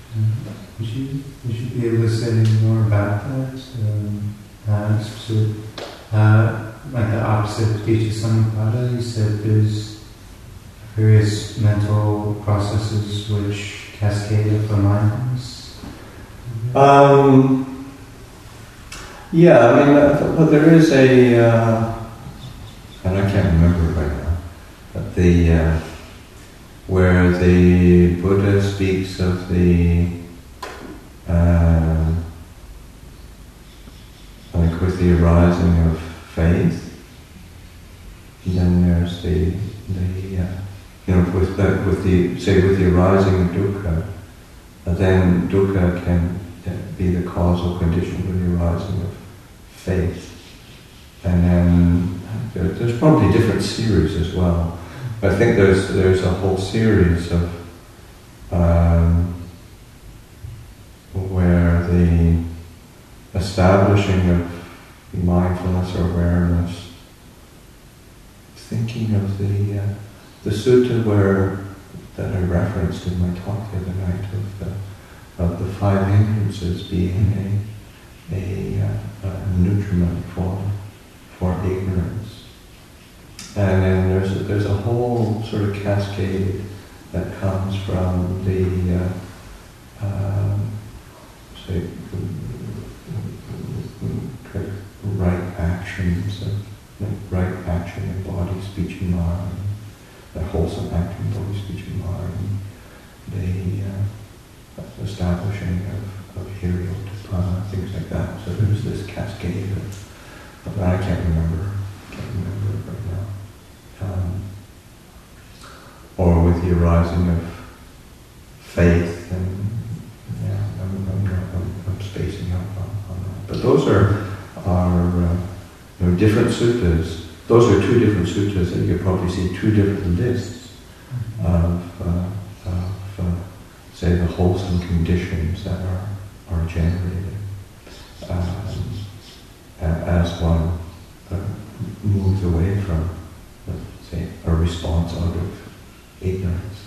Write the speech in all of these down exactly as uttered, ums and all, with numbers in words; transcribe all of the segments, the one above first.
Uh, would you would you be able to say more about that? Um, uh, sort of, uh, like the opposite of Ticca Samuppada, you said there's various mental processes which cascade up the mindfulness. Um, yeah, I mean, uh, but there is a, uh, and I can't remember it right now, but the uh, where the Buddha speaks of the uh, like with the arising of faith, and then there's the the uh, you know with the with the say with the arising of dukkha, uh, then dukkha can be the causal condition for the arising of faith, and then there, there's probably different series as well. I think there's there's a whole series of um, where the establishing of mindfulness or awareness, thinking of the uh, the sutta where that I referenced in my talk the other night of the of the five hindrances being a a, uh, a nutriment for for ignorance. And then there's a, there's a whole sort of cascade that comes from the uh, um, say right actions, of, like right action in body, speech, and mind, the wholesome action in body, speech, and mind, the uh, establishing of, of hiriyottapana, things like that. So there's this cascade of, of I can't remember, can't remember it right now. Um, or with the arising of faith, and yeah, I'm, I'm, I'm, I'm spacing out on, on that. But those are are uh, you know, different suttas. Those are two different suttas that you could probably see two different lists of, uh, of uh, say, the wholesome conditions that are are generated um, as one uh, moves away from, let's say, a response out of ignorance.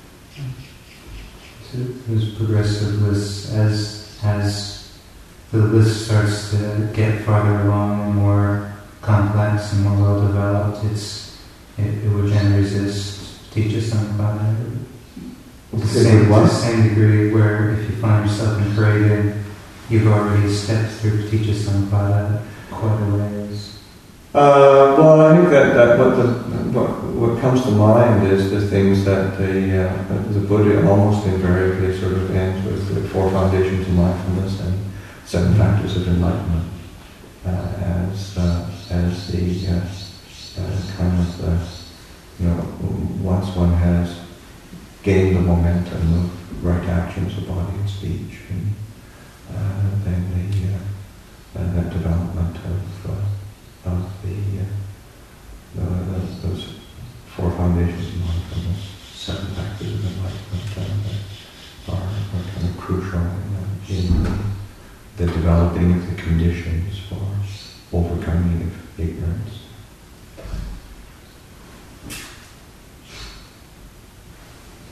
So there's progressive bliss as as the list starts to get farther along and more complex and more well developed. It's it, it would then resist Ticca Samuppada to the same, to the same degree where if you find yourself in craving, you've already stepped through Ticca Samuppada quite a ways. Uh, well, I think that, that what the what, what comes to mind is the things that the uh, the Buddha almost invariably sort of ends with the four foundations of mindfulness and seven factors of enlightenment uh, as uh, as the uh, uh, kind of the, you know, once one has gained the momentum of right actions of body and speech, and uh, then the uh, uh, that development of uh, of the, uh, the, the those four foundations of mindfulness, seven factors of enlightenment uh, are, are kind of crucial in, in the, the developing of the conditions for overcoming of ignorance.